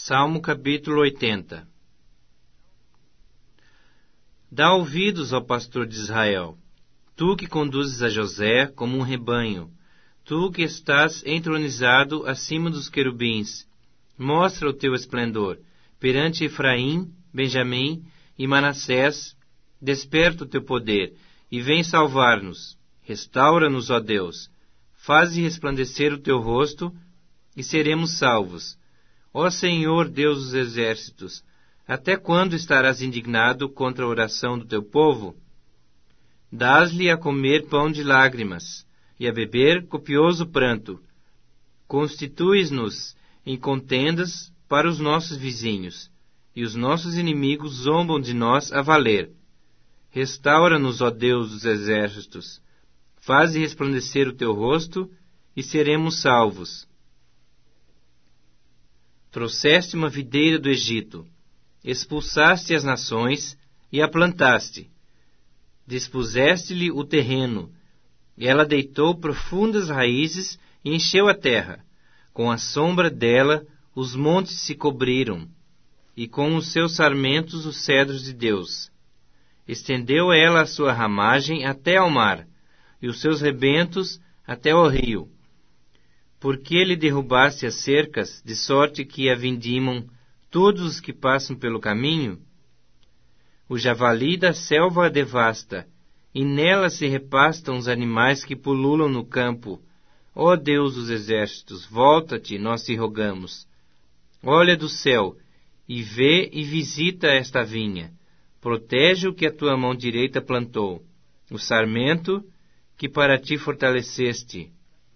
Salmo capítulo 80. Dá ouvidos ao pastor de Israel, tu que conduzes a José como um rebanho, tu que estás entronizado acima dos querubins, mostra o teu esplendor perante Efraim, Benjamim e Manassés, desperta o teu poder e vem salvar-nos. Restaura-nos, ó Deus, faze resplandecer o teu rosto e seremos salvos. Ó Senhor, Deus dos exércitos, até quando estarás indignado contra a oração do teu povo? Dás-lhe a comer pão de lágrimas, e a beber copioso pranto. Constituis-nos em contendas para os nossos vizinhos, e os nossos inimigos zombam de nós a valer. Restaura-nos, ó Deus dos exércitos, faze resplandecer o teu rosto, e seremos salvos. Trouxeste uma videira do Egito, expulsaste as nações e a plantaste. Dispuseste-lhe o terreno, e ela deitou profundas raízes e encheu a terra. Com a sombra dela os montes se cobriram, e com os seus sarmentos os cedros de Deus. Estendeu ela a sua ramagem até ao mar, e os seus rebentos até ao rio. Porque lhe derrubaste as cercas, de sorte que a vindimam todos os que passam pelo caminho? O javali da selva a devasta, e nela se repastam os animais que pululam no campo. Ó Deus dos exércitos, volta-te, nós te rogamos. Olha do céu, e vê e visita esta vinha. Protege o que a tua mão direita plantou, o sarmento que para ti fortaleceste.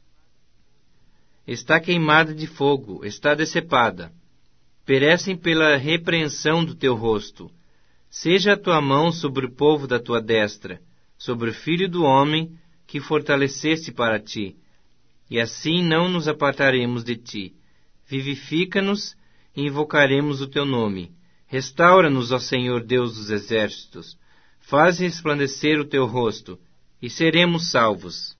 Está queimada de fogo, está decepada. Perecem pela repreensão do teu rosto. Seja a tua mão sobre o povo da tua destra, sobre o filho do homem que fortaleceste para ti. E assim não nos apartaremos de ti. Vivifica-nos e invocaremos o teu nome. Restaura-nos, ó Senhor Deus dos exércitos. Faze resplandecer o teu rosto, e seremos salvos.